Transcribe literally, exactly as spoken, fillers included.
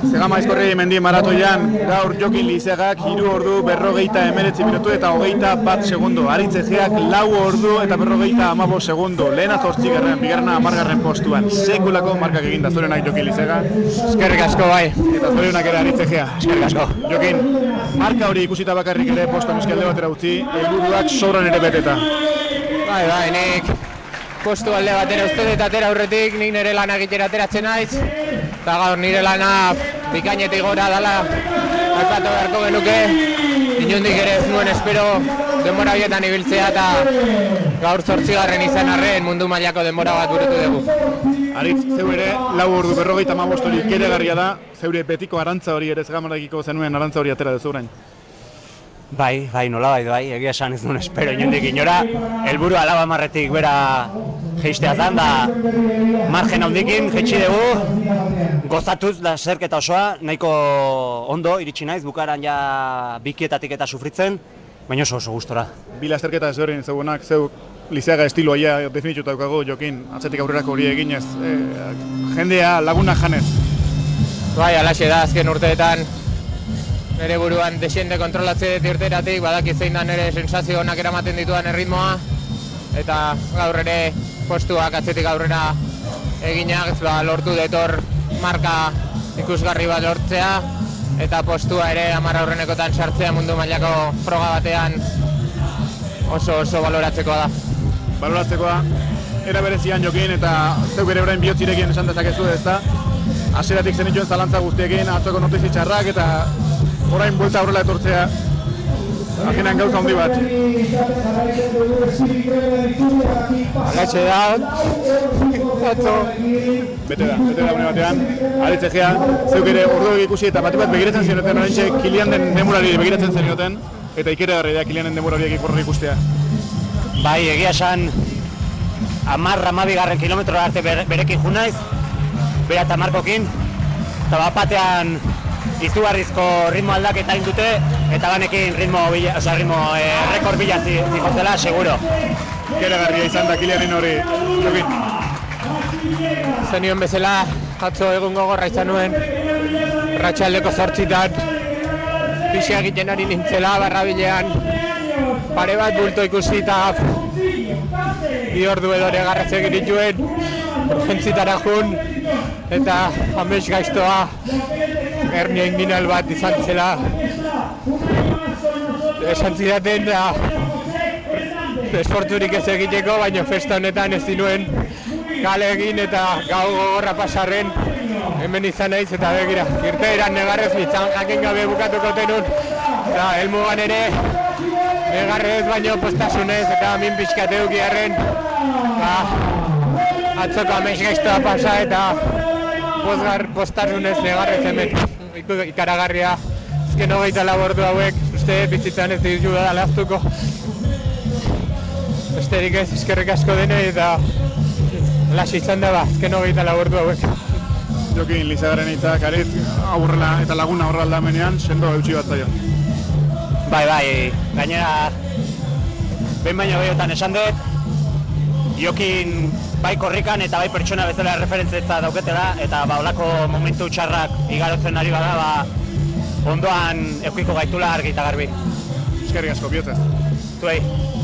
Zegama Aizkorri mendi maratoian, gaur Jokin Lizagak hiru ordu berrogeita hemeretzi minutu eta hogeita bat segundo. Aritz Egeak lau ordu eta berrogeita hamabost segundo. Lehena zortzigarren, bigarrena hamargarren postuan. Sekulako markak eginda zorionak Jokin Lizaga. Eskerrik asko bai. Eta zorionak ere Aritz Egea. Eskerrik asko. Jokin, marka hori ikusita bakarrik ere posta euskalde batera utzi, helburuak sobran ere beteta. Bai, bai, nik postu alde batera uste dut atera aurretik, nik nire lana egitera ateratzen naiz. Eta gaur nire lana bikainetik gora dala aipatu beharko genuke. Inondik ere ez nuen espero denbora horietan ibiltzea eta gaur zortzigarren izan arren mundu mailako denbora bat burutu dugu. Aritz, zeu ere, lau ordu berrogeita hamabost hori keregarria da, zeure betiko arantza hori ere zegamarekiko zenuen arantza hori atera duzu orain. Bai, bai, nola bai, bai, egia esan ez duen espero inondik inora, helburua lau hamarretik bera jeistea zan, da margen handikin jetxi dugu, gozatuz da zerketa osoa, nahiko ondo iritsi naiz, bukaran ja bikietatik eta sufritzen, baina oso oso gustora. Bila zerketa ez horren zegoenak, zeu Lizaga estiloa ja definituta daukago Jokin, atzetik aurrerako hori eginez, e, jendea lagunak janez. Bai, alaxe da azken urteetan, nire buruan desiente kontrolatze dut irteratik, badaki zein da nire sensazio onak eramaten dituan erritmoa, eta gaur ere postuak atzetik aurrera eginak, ba, lortu detor marka ikusgarri bat lortzea, eta postua ere hamar aurrenekotan sartzea mundu mailako froga batean oso oso baloratzekoa da. Baloratzekoa, era berezian Jokin eta zeuk ere orain bihotzirekin esan dezakezu ez da, hasieratik zenituen zalantza guztiekin, atzoko notizi txarrak eta orain buelta aurrela etortzea, azkenean gauza handi bat. Alatxe da, atzo. Bete da, bete da une batean, Aritz Egea, zeuk ere orduak ikusi eta bat bat begiratzen zenioten, oraintxe Kilian den demurari begiratzen zenioten, eta ikeragarri da Kilianen demurariak ikurri ikustea. Bai, egia esan, hamar hamabigarren kilometrora arte berekin ju naiz, bera eta Markokin, eta bat batean izugarrizko ritmo aldaketa egin dute, eta banekin ritmo, oza, ritmo eh, rekord bila zikotela, seguro. Ikeragarria izan da Kilianen hori, Jokin. Zenioen bezala, atzo egun gogorra izan nuen, arratsaldeko zortzitan, pixea egiten ari nintzela barrabilean, pare bat bulto ikusi eta bi ordu edo negarretze egin dituen, urgentzitara jun, eta amets gaiztoa, hernia inguinal bat izan zela, esan zidaten da esfortzurik ez egiteko, baina festa honetan ez dinuen gale egin eta gau gogorra pasarren hemen izan naiz eta begira, irteeran negarrez bitzan jakin gabe bukatuko tenun, eta helmugan ere negarrez baino postasunez eta min pixkat eukiarren atzoko amets gaiztoa pasa eta postasunez negarrez hemen ikaragarria, azken hogeita lau ordu hauek, uste bizitzan ez ditu da lehaztuko. Besterik ez, eskerrik asko denei eta lasai izan da ba, azken hogeita lau ordu hauek. Jokin Lizagaren hitzak, Aritz aurrela eta laguna aurrela aldamenean, sendo eutxi bat zaio. Bai, bai, gainera, behin baino gehiotan esan dut, Jokin bai korrikan eta bai pertsona bezala referentzetza dauketela, eta ba olako momentu txarrak igarotzen ari bada, ba ondoan eukiko gaitula argi eta garbi. Eskerrik asko, bihotzez. Zuei.